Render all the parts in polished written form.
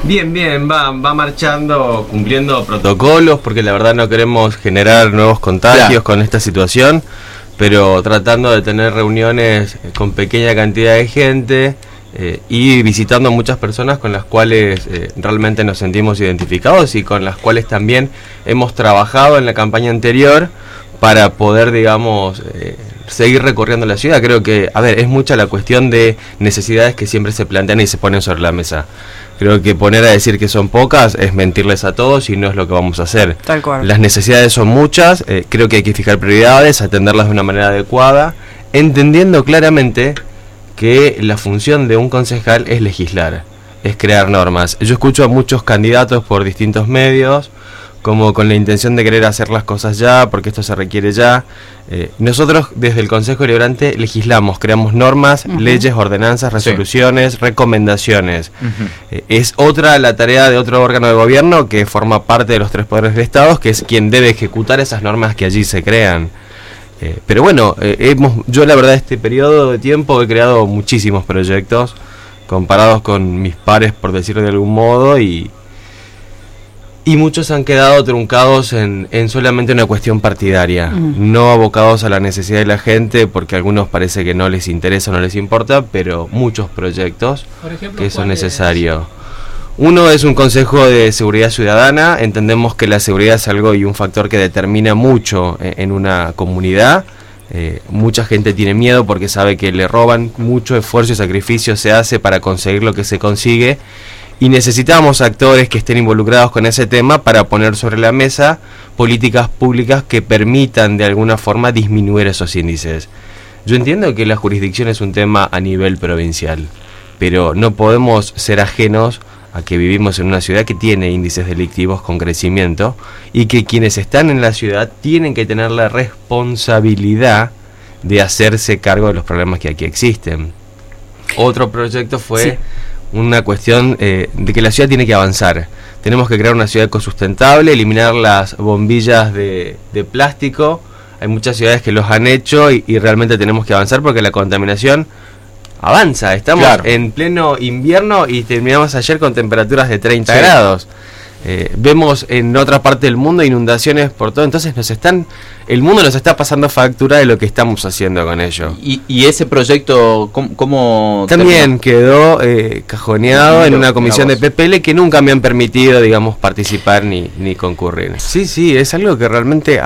Bien, va marchando, cumpliendo protocolos, porque la verdad no queremos generar nuevos contagios con esta situación, pero tratando de tener reuniones con pequeña cantidad de gente y visitando a muchas personas con las cuales realmente nos sentimos identificados y con las cuales también hemos trabajado en la campaña anterior para poder, digamos, seguir recorriendo la ciudad. Creo que, es mucha la cuestión de necesidades que siempre se plantean y se ponen sobre la mesa. Creo que poner a decir que son pocas es mentirles a todos y no es lo que vamos a hacer. Tal cual. Las necesidades son muchas, creo que hay que fijar prioridades, atenderlas de una manera adecuada, entendiendo claramente que la función de un concejal es legislar, es crear normas. Yo escucho a muchos candidatos por distintos medios, como con la intención de querer hacer las cosas ya, porque esto se requiere ya. Nosotros desde el Consejo Deliberante legislamos, creamos normas, leyes, ordenanzas, resoluciones, recomendaciones. Es otra la tarea de otro órgano de gobierno que forma parte de los tres poderes del Estado, que es quien debe ejecutar esas normas que allí se crean. Pero bueno, yo la verdad este periodo de tiempo he creado muchísimos proyectos, comparados con mis pares, por decirlo de algún modo, y muchos han quedado truncados en solamente una cuestión partidaria, no abocados a la necesidad de la gente, porque a algunos parece que no les interesa, no les importa, pero muchos proyectos, por ejemplo, que son necesarios. Uno es un consejo de seguridad ciudadana. Entendemos que la seguridad es algo y un factor que determina mucho en una comunidad. Mucha gente tiene miedo porque sabe que le roban, mucho esfuerzo y sacrificio se hace para conseguir lo que se consigue. Y necesitamos actores que estén involucrados con ese tema para poner sobre la mesa políticas públicas que permitan de alguna forma disminuir esos índices. Yo entiendo que la jurisdicción es un tema a nivel provincial, pero no podemos ser ajenos a que vivimos en una ciudad que tiene índices delictivos con crecimiento y que quienes están en la ciudad tienen que tener la responsabilidad de hacerse cargo de los problemas que aquí existen. Otro proyecto fue una cuestión de que la ciudad tiene que avanzar. Tenemos que crear una ciudad ecosustentable, eliminar las bombillas de plástico. Hay muchas ciudades que los han hecho y realmente tenemos que avanzar porque la contaminación avanza. Estamos en pleno invierno y terminamos ayer con temperaturas de 30 grados. Vemos en otra parte del mundo inundaciones por todo, entonces el mundo nos está pasando factura de lo que estamos haciendo con ello. ¿Y ese proyecto cómo también quedó cajoneado en una comisión de PPL que nunca me han permitido, digamos, participar ni concurrir? Sí, es algo que realmente,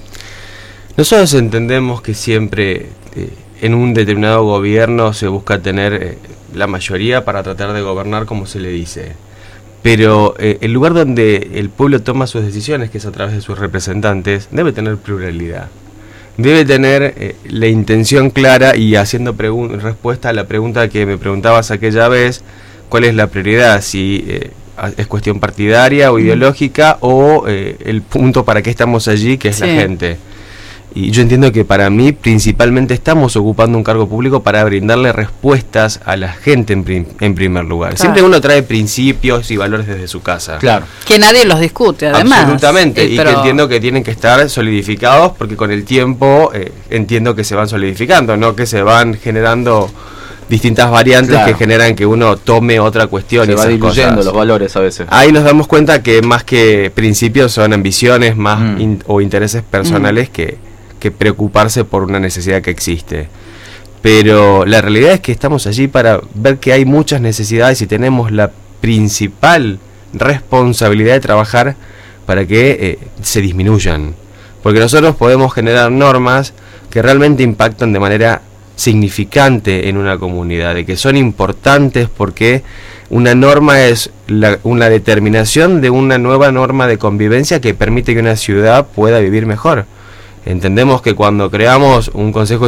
nosotros entendemos que siempre en un determinado gobierno se busca tener la mayoría para tratar de gobernar como se le dice. Pero el lugar donde el pueblo toma sus decisiones, que es a través de sus representantes, debe tener pluralidad. Debe tener la intención clara y haciendo respuesta a la pregunta que me preguntabas aquella vez, ¿cuál es la prioridad? Si es cuestión partidaria o ideológica o el punto para qué estamos allí, que es la gente. Y yo entiendo que para mí principalmente estamos ocupando un cargo público para brindarle respuestas a la gente en primer lugar. Siempre uno trae principios y valores desde su casa. Claro. Que nadie los discute, además. Absolutamente, y que entiendo que tienen que estar solidificados porque con el tiempo entiendo que se van solidificando, no que se van generando distintas variantes que generan que uno tome otra cuestión. Se van diluyendo los valores a veces. Ahí nos damos cuenta que más que principios son ambiciones más o intereses personales que preocuparse por una necesidad que existe. Pero la realidad es que estamos allí para ver que hay muchas necesidades y tenemos la principal responsabilidad de trabajar para que se disminuyan. Porque nosotros podemos generar normas que realmente impactan de manera significante en una comunidad, de que son importantes porque una norma es una determinación de una nueva norma de convivencia que permite que una ciudad pueda vivir mejor. Entendemos que cuando creamos un consejo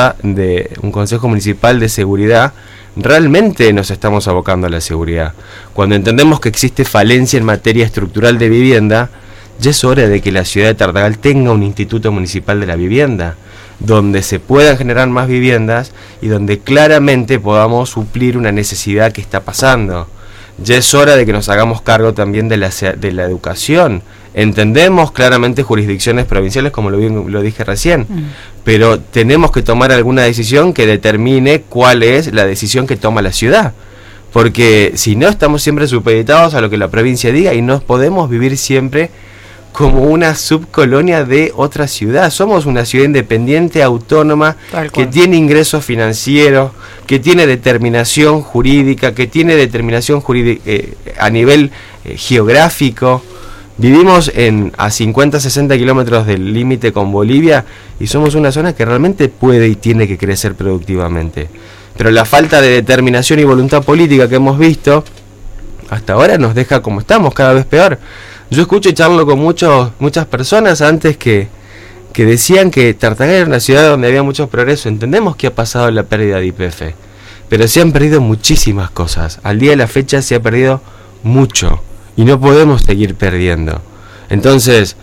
un consejo municipal de seguridad, realmente nos estamos abocando a la seguridad. Cuando entendemos que existe falencia en materia estructural de vivienda, ya es hora de que la ciudad de Tartagal tenga un instituto municipal de la vivienda, donde se puedan generar más viviendas y donde claramente podamos suplir una necesidad que está pasando. Ya es hora de que nos hagamos cargo también de la educación. Entendemos claramente jurisdicciones provinciales, como lo dije recién, pero tenemos que tomar alguna decisión que determine cuál es la decisión que toma la ciudad. porque si no estamos siempre supeditados a lo que la provincia diga y no podemos vivir siempre como una subcolonia de otra ciudad. Somos una ciudad independiente, autónoma, que tiene ingresos financieros, que tiene determinación jurídica, a nivel geográfico. Vivimos a 50, 60 kilómetros del límite con Bolivia y somos una zona que realmente puede y tiene que crecer productivamente. Pero la falta de determinación y voluntad política que hemos visto hasta ahora nos deja como estamos, cada vez peor. Yo escucho y charlo con muchas personas antes que decían que Tartagal era una ciudad donde había mucho progreso. Entendemos que ha pasado la pérdida de YPF, pero se han perdido muchísimas cosas. Al día de la fecha se ha perdido mucho y no podemos seguir perdiendo. Entonces,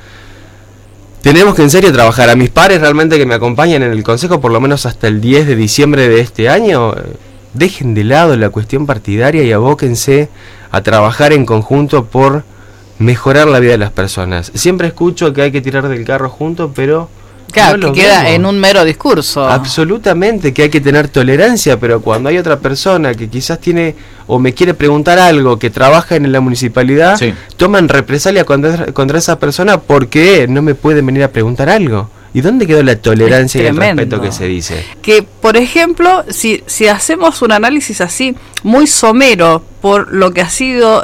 tenemos que en serio trabajar. A mis pares realmente que me acompañan en el consejo, por lo menos hasta el 10 de diciembre de este año, dejen de lado la cuestión partidaria y abóquense a trabajar en conjunto por mejorar la vida de las personas. Siempre escucho que hay que tirar del carro juntos, pero claro, no que queda vemos. en un mero discurso. Absolutamente, que hay que tener tolerancia, pero cuando hay otra persona que quizás tiene o me quiere preguntar algo, que trabaja en la municipalidad, sí, toman represalia contra esa persona porque no me pueden venir a preguntar algo. ¿Y dónde quedó la tolerancia y el respeto que se dice? Que, por ejemplo, si hacemos un análisis así, muy somero, por lo que ha sido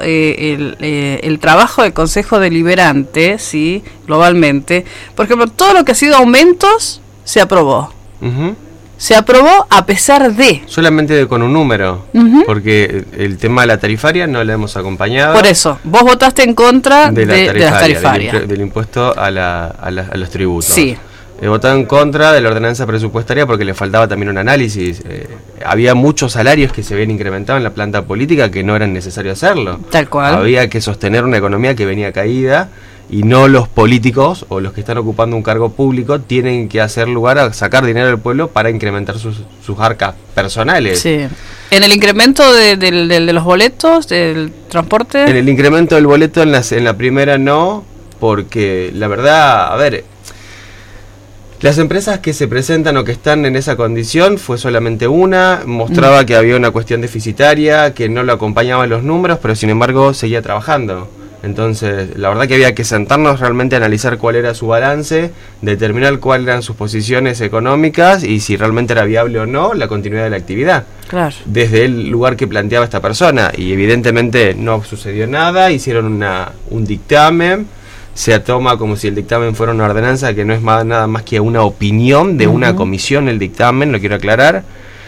el trabajo del Consejo Deliberante, ¿sí? Globalmente, por ejemplo, todo lo que ha sido aumentos, se aprobó. Uh-huh. Se aprobó a pesar de... Solamente con un número, uh-huh, porque el tema de la tarifaria no la hemos acompañado. Por eso, vos votaste en contra de las tarifarias. Del impuesto a los tributos. Sí. He votado en contra de la ordenanza presupuestaria porque le faltaba también un análisis. Había muchos salarios que se habían incrementado en la planta política que no eran necesario hacerlo. Tal cual. Había que sostener una economía que venía caída y no los políticos o los que están ocupando un cargo público tienen que hacer lugar a sacar dinero del pueblo para incrementar sus arcas personales. Sí. ¿En el incremento de los boletos, del transporte? En el incremento del boleto en la primera no, porque la verdad, a ver... Las empresas que se presentan o que están en esa condición fue solamente una, mostraba que había una cuestión deficitaria, que no lo acompañaban los números, pero sin embargo seguía trabajando. Entonces, la verdad que había que sentarnos realmente a analizar cuál era su balance, determinar cuáles eran sus posiciones económicas y si realmente era viable o no la continuidad de la actividad. Claro. Desde el lugar que planteaba esta persona, y evidentemente no sucedió nada, hicieron un dictamen. Se toma como si el dictamen fuera una ordenanza, que no es nada más que una opinión de una comisión, el dictamen, lo quiero aclarar,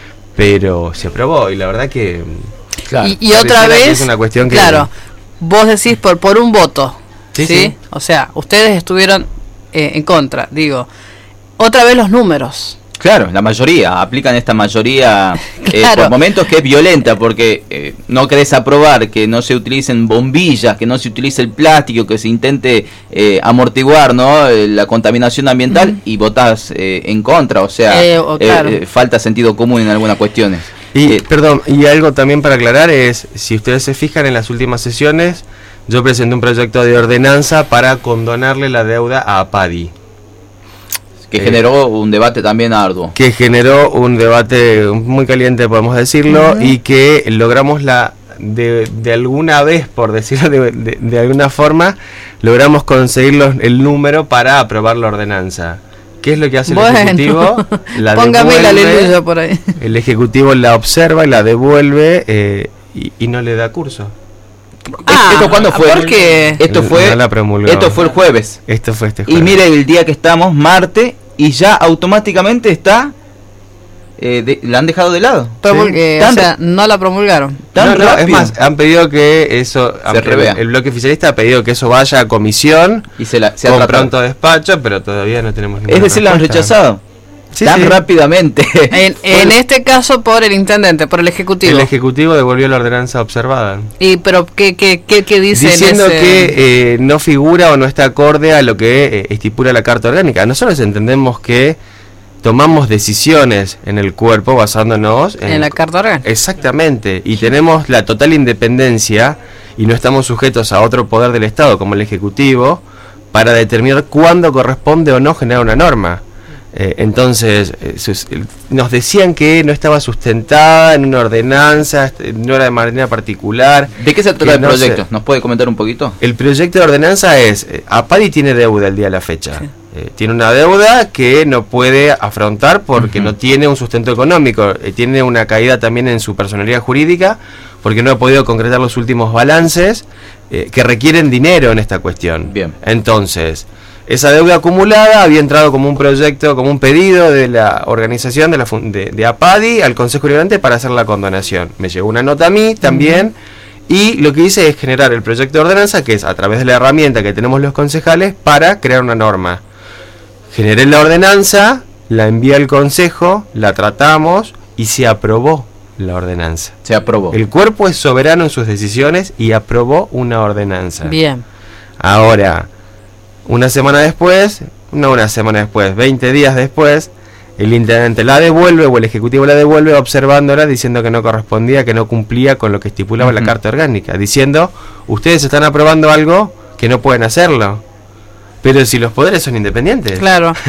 pero se aprobó y la verdad que... Claro, y otra vez, es una cuestión que, claro, vos decís por un voto, ¿sí? O sea, ustedes estuvieron en contra, digo, otra vez los números. Claro, la mayoría, aplican esta mayoría claro, por momentos que es violenta, porque no querés aprobar que no se utilicen bombillas, que no se utilice el plástico, que se intente amortiguar, ¿no?, la contaminación ambiental, y votás en contra, o sea, claro, falta sentido común en algunas cuestiones. Y, perdón, y algo también para aclarar es, si ustedes se fijan en las últimas sesiones, yo presenté un proyecto de ordenanza para condonarle la deuda a APADI. Que generó un debate también arduo. Que generó un debate muy caliente, podemos decirlo, y que logramos de alguna vez, por decirlo de alguna forma, logramos conseguir el número para aprobar la ordenanza. ¿Qué es lo que hace el Ejecutivo? Póngame la aleluya por ahí. El Ejecutivo la observa y la devuelve y no le da curso. ¿Esto cuándo fue? Porque esto fue el jueves. Esto fue este jueves. Y mire el día que estamos, martes, y ya automáticamente está... la han dejado de lado. O sea, no la promulgaron. No, es más, han pedido que eso... El bloque oficialista ha pedido que eso vaya a comisión y se con pronto despacho, pero todavía no tenemos ninguna respuesta. La han rechazado. Sí, rápidamente. En este caso por el intendente, por el Ejecutivo. El Ejecutivo devolvió la ordenanza observada. Pero ¿qué dice? Diciendo que no figura o no está acorde a lo que estipula la Carta Orgánica. Nosotros entendemos que tomamos decisiones en el cuerpo basándonos en la Carta Orgánica. Exactamente. Y tenemos la total independencia y no estamos sujetos a otro poder del Estado como el Ejecutivo para determinar cuándo corresponde o no generar una norma. Entonces, nos decían que no estaba sustentada en una ordenanza, no era de manera particular. ¿De qué se trata el no proyecto? ¿Nos puede comentar un poquito? El proyecto de ordenanza es, APADI tiene deuda el día de la fecha. Sí. Tiene una deuda que no puede afrontar porque no tiene un sustento económico. Tiene una caída también en su personalidad jurídica porque no ha podido concretar los últimos balances que requieren dinero en esta cuestión. Bien. Entonces, esa deuda acumulada había entrado como un proyecto, como un pedido de la organización de APADI al Consejo Deliberante para hacer la condonación. Me llegó una nota a mí también. Y lo que hice es generar el proyecto de ordenanza, que es a través de la herramienta que tenemos los concejales, para crear una norma. Generé la ordenanza, la envié al Consejo, la tratamos y se aprobó la ordenanza. Se aprobó. El cuerpo es soberano en sus decisiones y aprobó una ordenanza. Bien. Ahora, una semana después, 20 días después, el intendente la devuelve o el ejecutivo la devuelve observándola, diciendo que no correspondía, que no cumplía con lo que estipulaba la Carta Orgánica, diciendo, ustedes están aprobando algo que no pueden hacerlo. Pero si los poderes son independientes. Claro.